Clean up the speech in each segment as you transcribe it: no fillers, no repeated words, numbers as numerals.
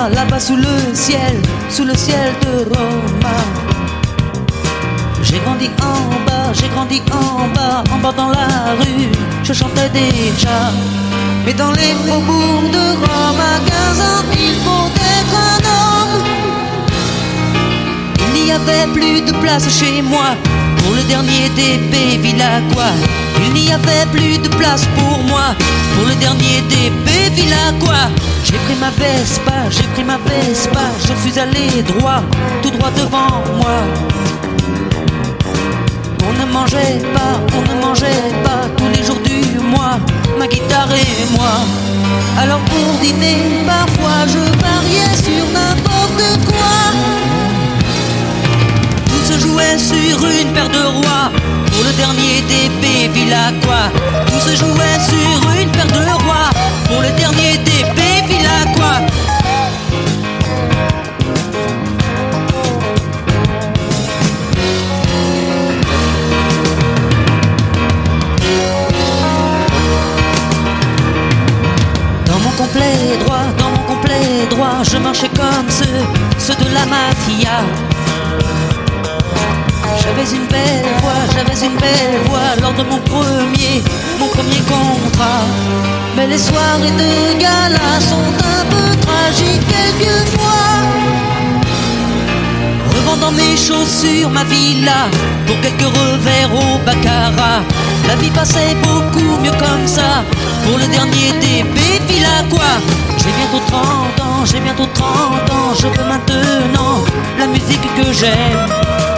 là-bas sous le ciel de Roma. J'ai grandi en bas dans la rue, je chantais déjà. Mais dans les faubourgs de Rome, à 15 ans, il faut être un homme. Il n'y avait plus de place chez moi pour le dernier des Bevilacqua. Il n'y avait plus de place pour moi pour le dernier des Bevilacqua. J'ai pris ma Vespa, je suis allé droit, tout droit devant moi. On ne mangeait pas tous les jours du mois, ma guitare et moi. Alors pour dîner, parfois je pariais sur n'importe quoi. Tout se jouait sur une paire de rois pour le dernier des Bevilacqua. Tout se jouait sur une paire de rois pour le dernier des Bevilacqua. Dans mon complet droit, je marchais comme ceux de la mafia. J'avais une belle voix lors de mon premier contrat. Mais les soirées de gala sont un peu tragiques quelquefois. Revendant mes chaussures, ma villa, pour quelques revers au baccarat. La vie passait beaucoup mieux comme ça pour le dernier des Bevilacqua. J'ai bientôt 30 ans, je veux maintenant la musique que j'aime.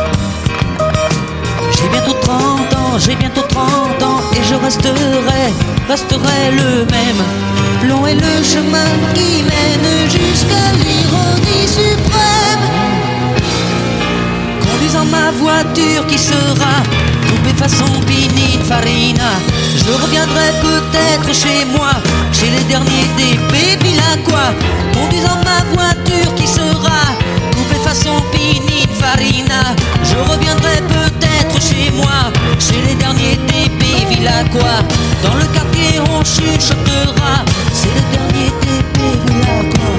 J'ai bientôt 30 ans et je resterai le même. Long est le chemin qui mène jusqu'à l'ironie suprême. Conduisant ma voiture qui sera coupée façon Pininfarina, je reviendrai peut-être chez moi, chez les derniers des Bevilacqua. Conduisant ma voiture qui sera coupée façon Pininfarina, je reviendrai peut-être chez moi, chez les derniers des Bevilacqua. Dans le quartier on chuchotera, c'est les derniers des Bevilacqua.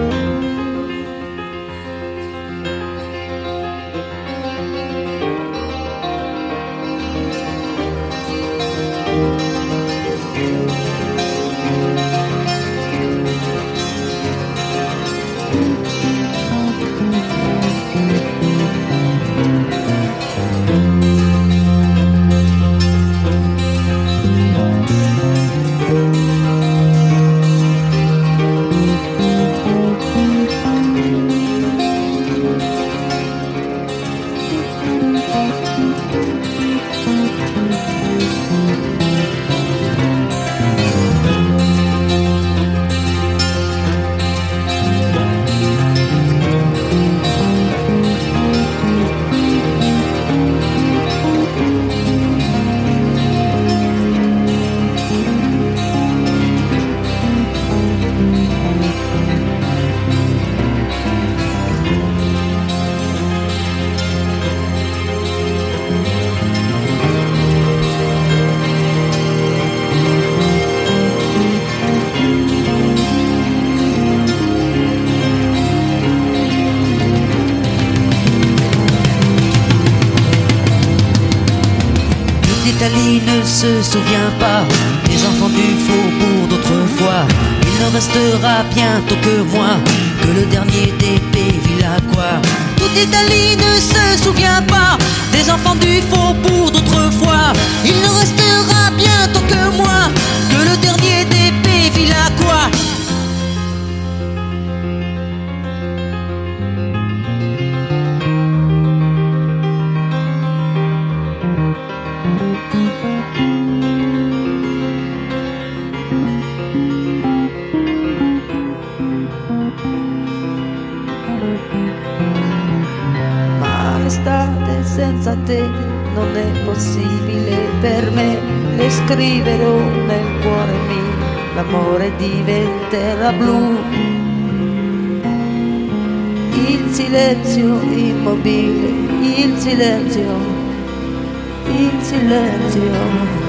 L'Italie ne se souvient pas des enfants du faubourg d'autrefois. Il ne restera bientôt que moi, que le dernier des Bevilacqua. Toute l'Italie ne se souvient pas des enfants du faubourg d'autrefois. Il ne restera bientôt que moi, que le dernier des Bevilacqua. Ma l'estate senza te non è possibile per me. Le scriverò nel cuore mio, l'amore diventerà blu. Il silenzio immobile, il silenzio